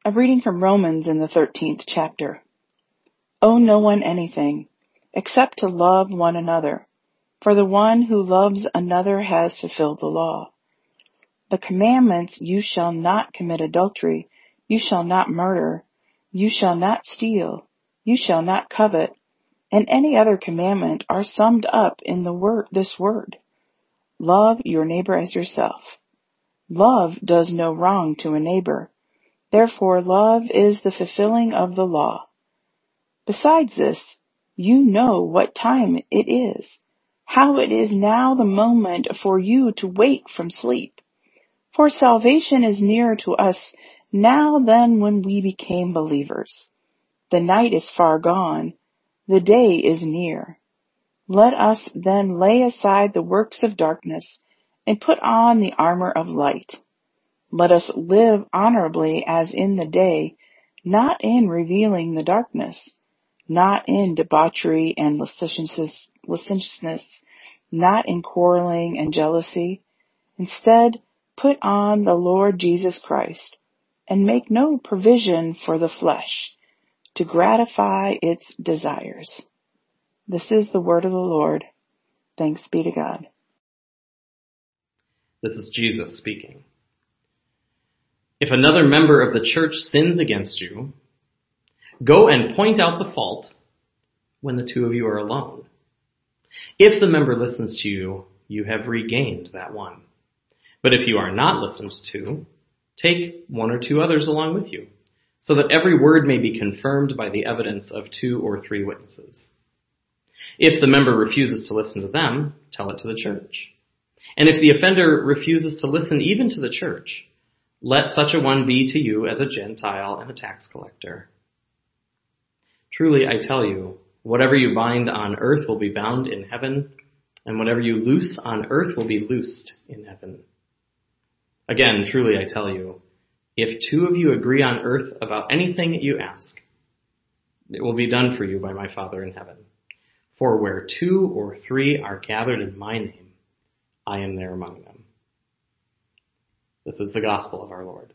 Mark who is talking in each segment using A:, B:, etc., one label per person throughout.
A: A reading from Romans in the 13th chapter. Owe no one anything, except to love one another, for the one who loves another has fulfilled the law. The commandments, you shall not commit adultery, you shall not murder, you shall not steal, you shall not covet, and any other commandment are summed up in this word. Love your neighbor as yourself. Love does no wrong to a neighbor. Therefore, love is the fulfilling of the law. Besides this, you know what time it is, how it is now the moment for you to wake from sleep. For salvation is nearer to us now than when we became believers. The night is far gone, the day is near. Let us then lay aside the works of darkness and put on the armor of light. Let us live honorably as in the day, not in revealing the darkness, not in debauchery and licentiousness, not in quarreling and jealousy. Instead, put on the Lord Jesus Christ, and make no provision for the flesh to gratify its desires. This is the word of the Lord. Thanks be to God.
B: This is Jesus speaking. If another member of the church sins against you, go and point out the fault when the two of you are alone. If the member listens to you, you have regained that one. But if you are not listened to, take one or two others along with you, so that every word may be confirmed by the evidence of 2 or 3 witnesses. If the member refuses to listen to them, tell it to the church. And if the offender refuses to listen even to the church, let such a one be to you as a Gentile and a tax collector. Truly, I tell you, whatever you bind on earth will be bound in heaven, and whatever you loose on earth will be loosed in heaven. Again, truly, I tell you, if 2 of you agree on earth about anything you ask, it will be done for you by my Father in heaven. For where 2 or 3 are gathered in my name, I am there among them. This is the gospel of our Lord.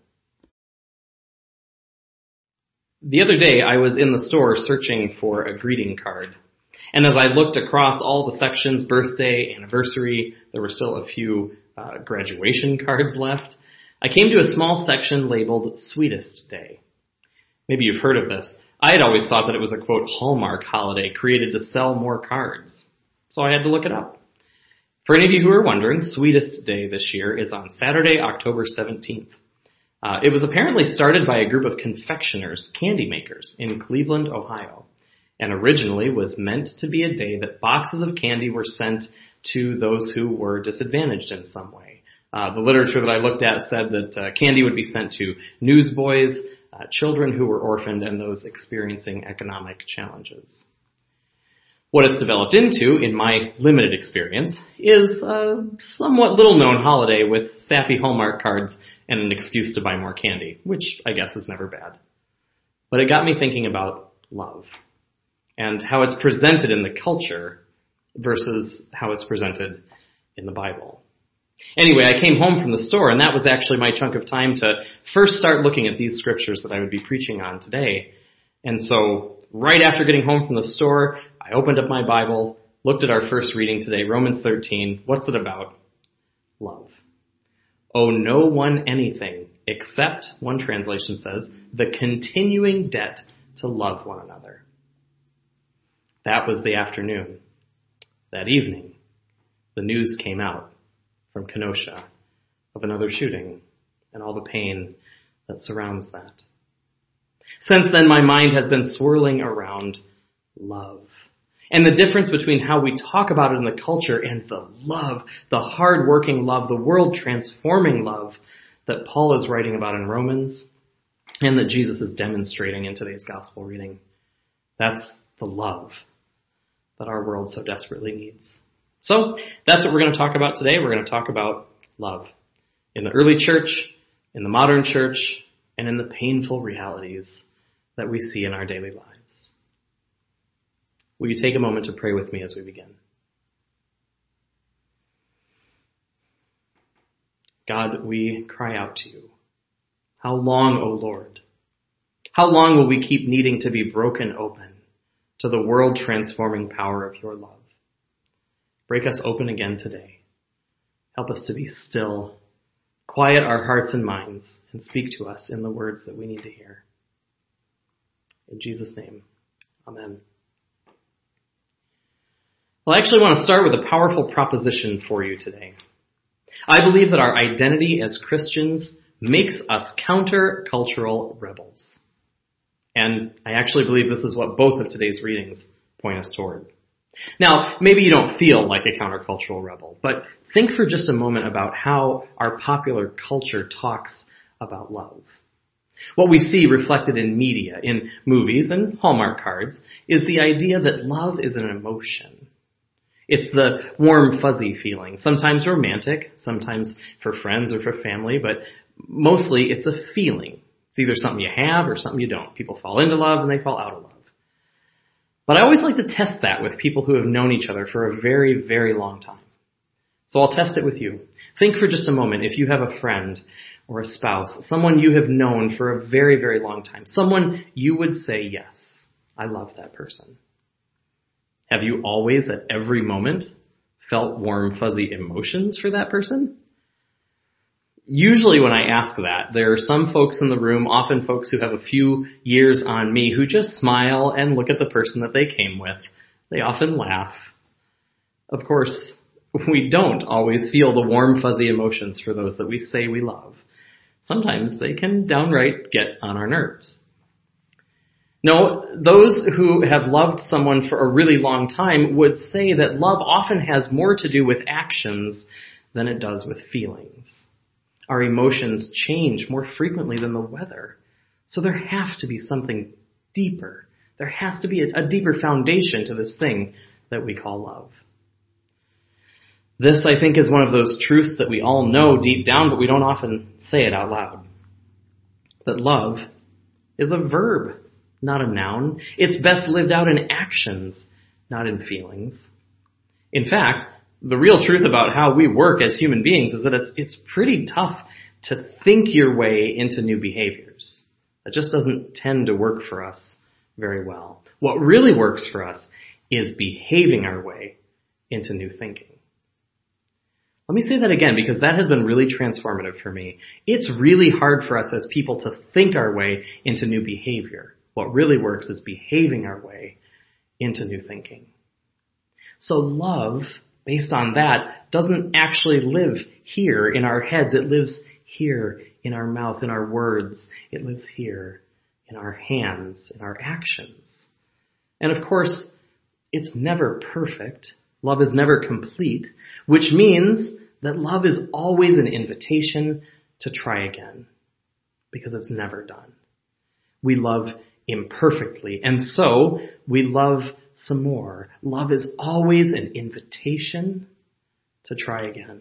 B: The other day, I was in the store searching for a greeting card. And as I looked across all the sections, birthday, anniversary, there were still a few graduation cards left. I came to a small section labeled Sweetest Day. Maybe you've heard of this. I had always thought that it was a, quote, Hallmark holiday created to sell more cards. So I had to look it up. For any of you who are wondering, Sweetest Day this year is on Saturday, October 17th. It was apparently started by a group of confectioners, candy makers, in Cleveland, Ohio, and originally was meant to be a day that boxes of candy were sent to those who were disadvantaged in some way. The literature that I looked at said that candy would be sent to newsboys, children who were orphaned, and those experiencing economic challenges. What it's developed into, in my limited experience, is a somewhat little-known holiday with sappy Hallmark cards and an excuse to buy more candy, which I guess is never bad. But it got me thinking about love and how it's presented in the culture versus how it's presented in the Bible. Anyway, I came home from the store, and that was actually my chunk of time to first start looking at these scriptures that I would be preaching on today. And so, right after getting home from the store, I opened up my Bible, looked at our first reading today, Romans 13. What's it about? Love. Owe no one anything except, one translation says, the continuing debt to love one another. That was the afternoon. That evening, the news came out from Kenosha of another shooting and all the pain that surrounds that. Since then, my mind has been swirling around love and the difference between how we talk about it in the culture and the love, the hard-working love, the world-transforming love that Paul is writing about in Romans and that Jesus is demonstrating in today's gospel reading. That's the love that our world so desperately needs. So that's what we're going to talk about today. We're going to talk about love in the early church, in the modern church, and in the painful realities that we see in our daily lives. Will you take a moment to pray with me as we begin? God, we cry out to you. How long, O Lord, How long will we keep needing to be broken open to the world-transforming power of your love? Break us open again today. Help us to be still, quiet our hearts and minds, and speak to us in the words that we need to hear. In Jesus' name, amen. Well, I actually want to start with a powerful proposition for you today. I believe that our identity as Christians makes us counter-cultural rebels. And I actually believe this is what both of today's readings point us toward. Now, maybe you don't feel like a countercultural rebel, but think for just a moment about how our popular culture talks about love. What we see reflected in media, in movies and Hallmark cards, is the idea that love is an emotion. It's the warm, fuzzy feeling, sometimes romantic, sometimes for friends or for family, but mostly it's a feeling. It's either something you have or something you don't. People fall into love and they fall out of love. But I always like to test that with people who have known each other for a very, very long time. So I'll test it with you. Think for just a moment if you have a friend or a spouse, someone you have known for a very, very long time, someone you would say, yes, I love that person. Have you always, at every moment, felt warm, fuzzy emotions for that person? Usually when I ask that, there are some folks in the room, often folks who have a few years on me, who just smile and look at the person that they came with. They often laugh. Of course, we don't always feel the warm, fuzzy emotions for those that we say we love. Sometimes they can downright get on our nerves. No, those who have loved someone for a really long time would say that love often has more to do with actions than it does with feelings. Our emotions change more frequently than the weather. So there has to be something deeper. There has to be a deeper foundation to this thing that we call love. This, I think, is one of those truths that we all know deep down, but we don't often say it out loud. That love is a verb, not a noun. It's best lived out in actions, not in feelings. In fact, the real truth about how we work as human beings is that it's pretty tough to think your way into new behaviors. That just doesn't tend to work for us very well. What really works for us is behaving our way into new thinking. Let me say that again because that has been really transformative for me. It's really hard for us as people to think our way into new behavior. What really works is behaving our way into new thinking. So love, based on that, doesn't actually live here in our heads. It lives here in our mouth, in our words. It lives here in our hands, in our actions. And of course, it's never perfect. Love is never complete, which means that love is always an invitation to try again, because it's never done. We love imperfectly, and so we love some more. Love is always an invitation to try again.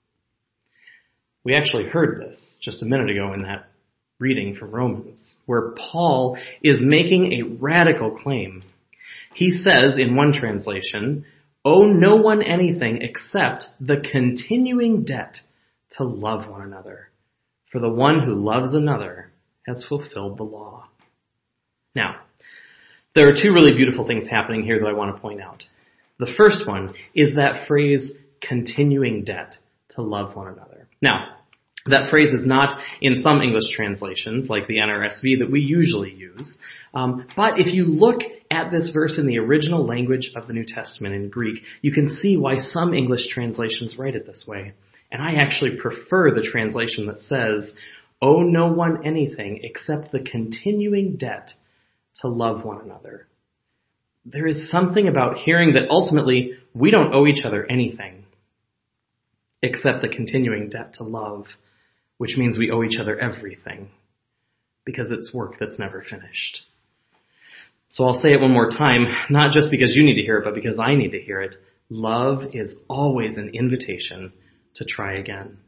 B: We actually heard this just a minute ago in that reading from Romans, where Paul is making a radical claim. He says in one translation, "Owe no one anything except the continuing debt to love one another. For the one who loves another has fulfilled the law." Now, there are two really beautiful things happening here that I want to point out. The first one is that phrase, continuing debt to love one another. Now, that phrase is not in some English translations, like the NRSV that we usually use. But if you look at this verse in the original language of the New Testament in Greek, you can see why some English translations write it this way. And I actually prefer the translation that says, "Owe no one anything except the continuing debt to love one another." There is something about hearing that ultimately we don't owe each other anything except the continuing debt to love, which means we owe each other everything because it's work that's never finished. So I'll say it one more time, not just because you need to hear it, but because I need to hear it. Love is always an invitation to try again.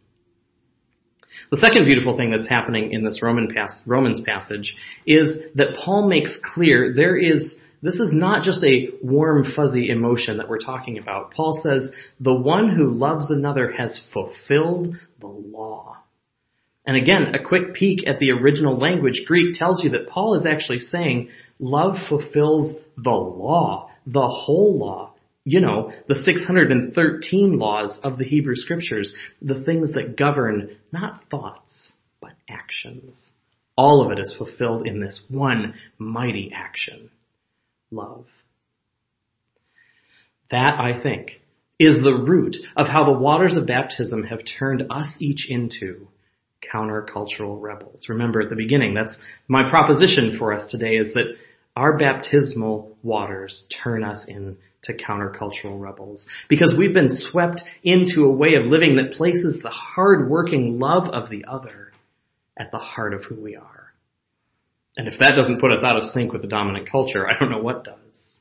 B: The second beautiful thing that's happening in this Romans passage is that Paul makes clear this is not just a warm, fuzzy emotion that we're talking about. Paul says, the one who loves another has fulfilled the law. And again, a quick peek at the original language, Greek, tells you that Paul is actually saying love fulfills the law, the whole law. You know, the 613 laws of the Hebrew Scriptures, the things that govern not thoughts, but actions. All of it is fulfilled in this one mighty action, love. That, I think, is the root of how the waters of baptism have turned us each into countercultural rebels. Remember at the beginning, that's my proposition for us today, is that our baptismal waters turn us into countercultural rebels. Because we've been swept into a way of living that places the hard-working love of the other at the heart of who we are. And if that doesn't put us out of sync with the dominant culture, I don't know what does.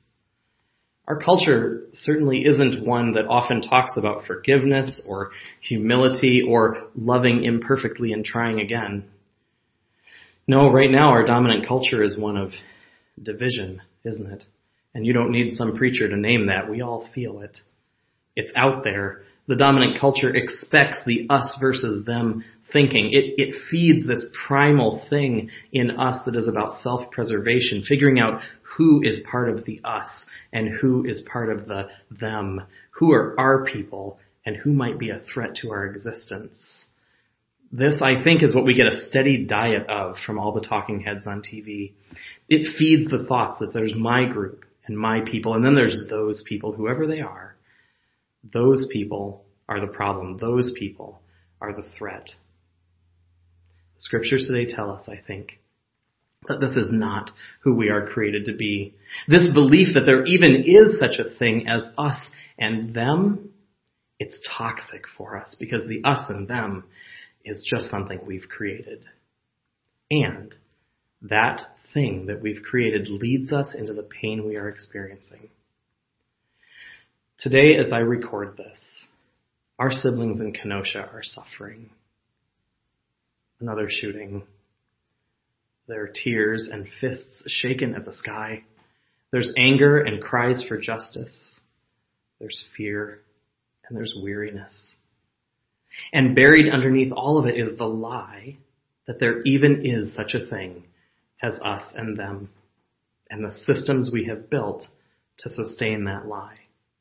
B: Our culture certainly isn't one that often talks about forgiveness or humility or loving imperfectly and trying again. No, right now our dominant culture is one of division, isn't it? And you don't need some preacher to name that. We all feel it. It's out there. The dominant culture expects the us versus them thinking. It feeds this primal thing in us that is about self-preservation, figuring out who is part of the us and who is part of the them, who are our people and who might be a threat to our existence. This, I think, is what we get a steady diet of from all the talking heads on TV. It feeds the thoughts that there's my group and my people, and then there's those people, whoever they are. Those people are the problem. Those people are the threat. The scriptures today tell us, I think, that this is not who we are created to be. This belief that there even is such a thing as us and them, it's toxic for us because the us and them is just something we've created. And that thing that we've created leads us into the pain we are experiencing. Today, as I record this, our siblings in Kenosha are suffering. Another shooting. There are tears and fists shaken at the sky. There's anger and cries for justice. There's fear and there's weariness. And buried underneath all of it is the lie that there even is such a thing as us and them, and the systems we have built to sustain that lie.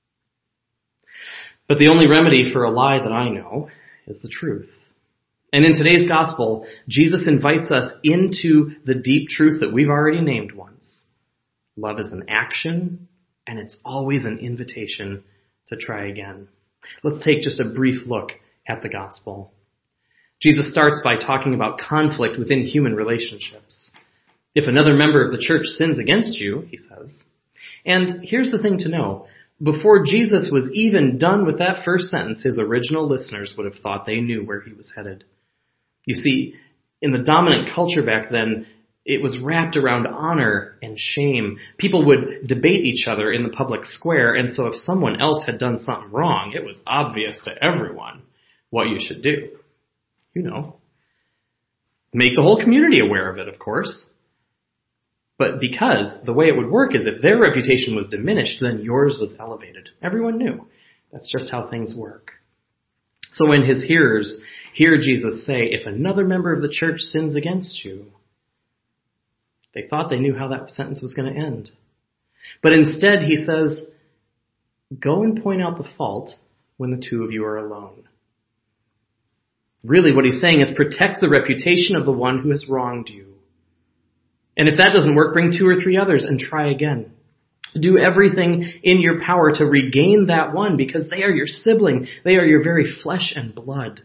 B: But the only remedy for a lie that I know is the truth. And in today's gospel, Jesus invites us into the deep truth that we've already named once. Love is an action, and it's always an invitation to try again. Let's take just a brief look at the gospel. Jesus starts by talking about conflict within human relationships. If another member of the church sins against you, he says. And here's the thing to know. Before Jesus was even done with that first sentence, his original listeners would have thought they knew where he was headed. You see, in the dominant culture back then, it was wrapped around honor and shame. People would debate each other in the public square, and so if someone else had done something wrong, it was obvious to everyone what you should do. You know, make the whole community aware of it, of course. But because the way it would work is if their reputation was diminished, then yours was elevated. Everyone knew. That's just how things work. So when his hearers hear Jesus say, if another member of the church sins against you, they thought they knew how that sentence was going to end. But instead he says, go and point out the fault when the two of you are alone. Really what he's saying is protect the reputation of the one who has wronged you. And if that doesn't work, bring 2 or 3 others and try again. Do everything in your power to regain that one because they are your sibling. They are your very flesh and blood.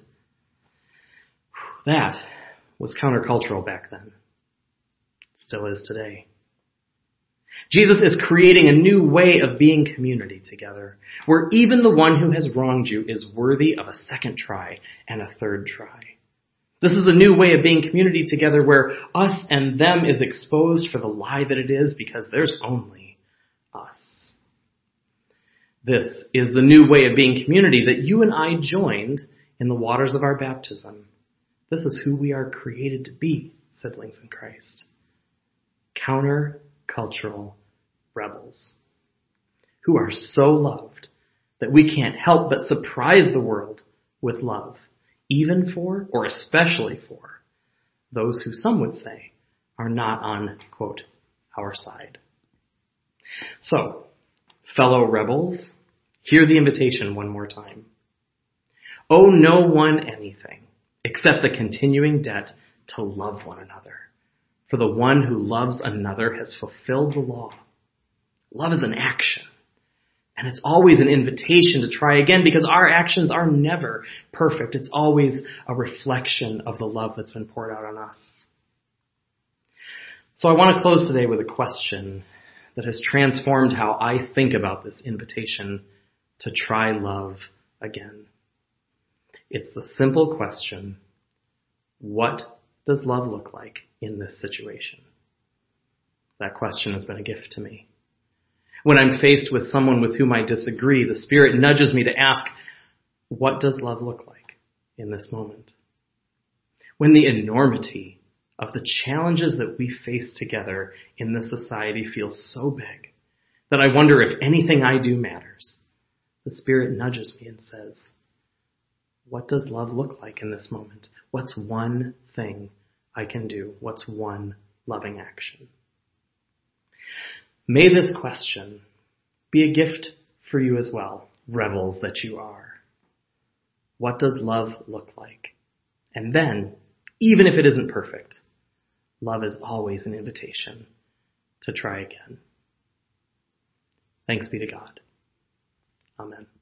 B: That was countercultural back then. It still is today. Jesus is creating a new way of being community together, where even the one who has wronged you is worthy of a second try and a third try. This is a new way of being community together where us and them is exposed for the lie that it is because there's only us. This is the new way of being community that you and I joined in the waters of our baptism. This is who we are created to be, siblings in Christ. Counter-cultural rebels who are so loved that we can't help but surprise the world with love, even for, or especially for, those who some would say are not on, quote, our side. So, fellow rebels, hear the invitation one more time. Owe no one anything except the continuing debt to love one another. For the one who loves another has fulfilled the law. Love is an action. And it's always an invitation to try again because our actions are never perfect. It's always a reflection of the love that's been poured out on us. So I want to close today with a question that has transformed how I think about this invitation to try love again. It's the simple question, what does love look like in this situation? That question has been a gift to me. When I'm faced with someone with whom I disagree, the Spirit nudges me to ask, what does love look like in this moment? When the enormity of the challenges that we face together in this society feels so big that I wonder if anything I do matters, the Spirit nudges me and says, what does love look like in this moment? What's one thing I can do? What's one loving action? May this question be a gift for you as well, rebels that you are. What does love look like? And then, even if it isn't perfect, love is always an invitation to try again. Thanks be to God. Amen.